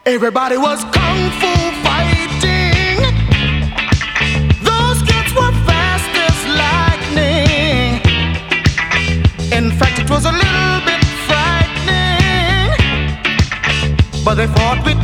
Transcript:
Everybody was kung fu fighting. Those kids were fast as lightning. In fact, it was a little bit frightening, but they fought with